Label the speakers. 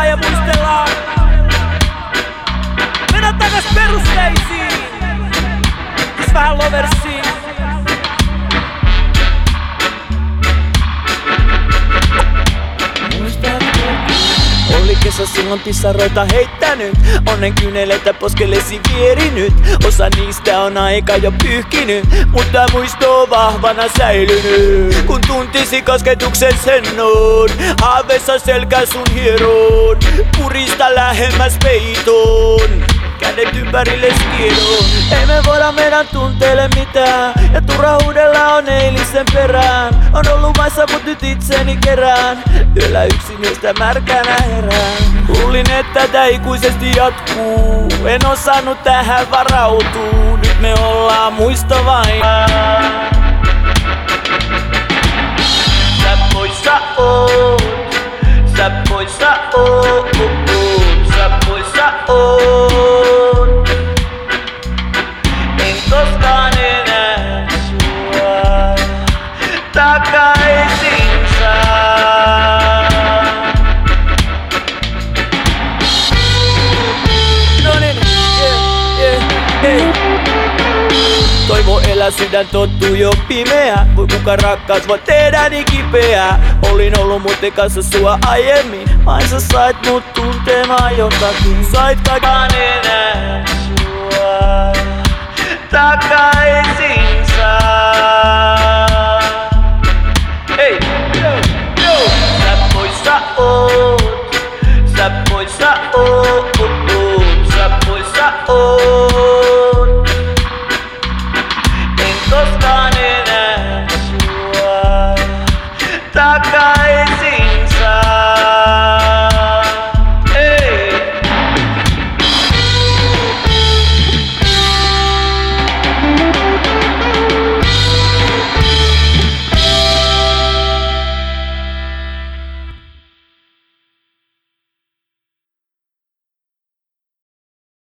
Speaker 1: muistellaan ja muistellaan. Mennään takas perusteisiin. Siis vähän loversiin. Oli kesä silloin pissaroita heittänyt, onnen kyyneleitä poskellesi vierinyt. Osa niistä on aika jo pyyhkinyt, mutta muisto on vahvana säilynyt. Kun tuntisi kosketuksen sen on, haaveessa selkä sun hieroon. Purista lähemmäs peitoon, kädet ympärille skieroon. Ei me voida meidän tunteille mitään, ja turhaudella on eilisen perään. On ollut maissa mut nyt itseni kerään, yöllä yksin yöstä märkänä herään. Luulin että tää ikuisesti jatkuu, en osannut tähän varautuu. Nyt me ollaan muisto vain. Sä poissa oot, sä poissa oot, sä poissa oot. En koskaan enää sua takaisin saa. Nonin, toivo elää, sydän tottuu jo pimeä. Voi kuka rakkaus voi tehdä niin kipeää. Olin ollut muuten kanssa sua aiemmin, vain sä sait mut tuntemaan jotakin. Sait kaikaan enää sua takaisin saa. Hei, yo. Sä poissa oot, sä poissa oot.